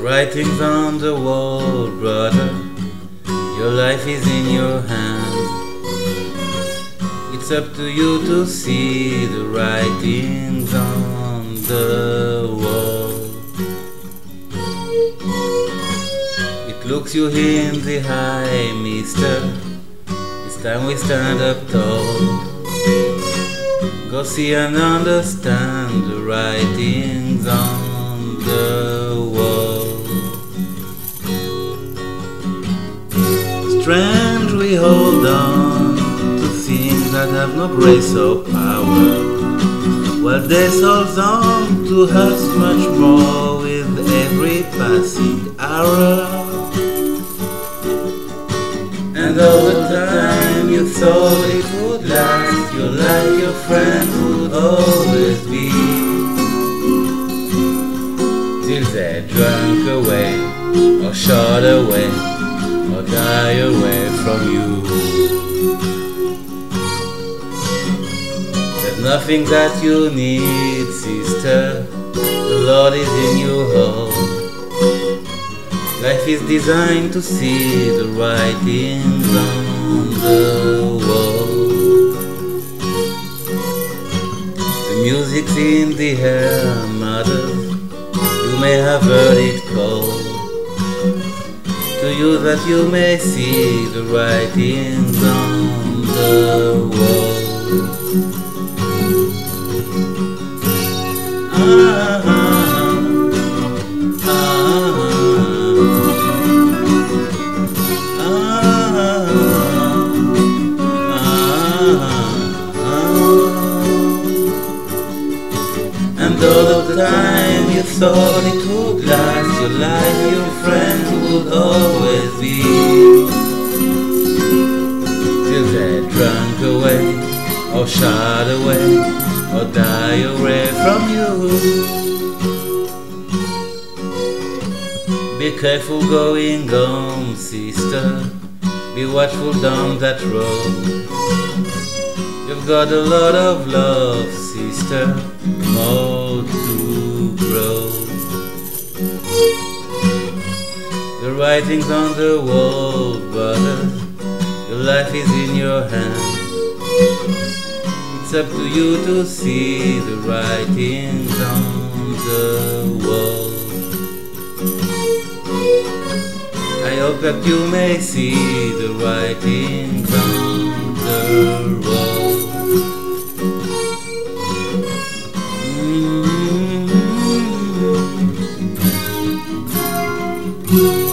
Writings on the wall, brother, your life is in your hands. It's up to you to see the writings on the wall. It looks you in the eye, mister, it's time we stand up tall. Go see and understand the writings on the wall. Strange we hold on to things that have no grace or power, while they hold on to us much more with every passing hour. And all the time you thought it would last, your life, your friend would always be, till they drank away, or shot away, or die away from you. There's nothing that you need, sister, the Lord is in your heart. Life is designed to see the writings on the wall. The music's in the air, mother, you may have heard it call to you that you may see the writings on the wall. And all of the time you thought it would last, your life, your friend would always be, till they drank away, or shot away, or die away from you. Be careful going home, sister, be watchful down that road. You've got a lot of love, sister, more to grow. The writings on the wall, brother, your life is in your hands. It's up to you to see the writings on the wall. I hope that you may see the writings on the wall. Mm-hmm.